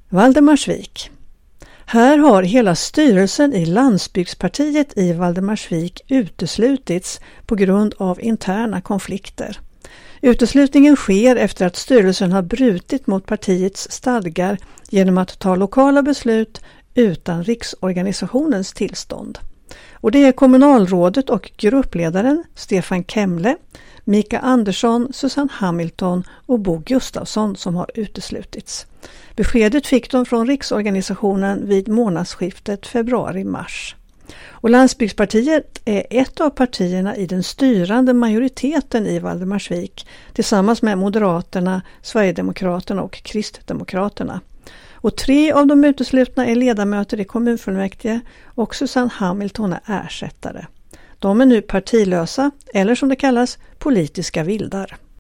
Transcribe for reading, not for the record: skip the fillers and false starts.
Valdemarsvik. Här har hela styrelsen i Landsbygdspartiet i Valdemarsvik uteslutits på grund av interna konflikter. Uteslutningen sker efter att styrelsen har brutit mot partiets stadgar genom att ta lokala beslut utan riksorganisationens tillstånd. Och det är kommunalrådet och gruppledaren Stefan Kemle, Mika Andersson, Susanne Hamilton och Bo Gustafsson som har uteslutits. Beskedet fick de från riksorganisationen vid månadsskiftet februari-mars. Och Landsbygdspartiet är ett av partierna i den styrande majoriteten i Valdemarsvik tillsammans med Moderaterna, Sverigedemokraterna och Kristdemokraterna. Och 3 av de uteslutna är ledamöter i kommunfullmäktige och Susanne Hamilton är ersättare. De är nu partilösa eller som det kallas politiska vildar.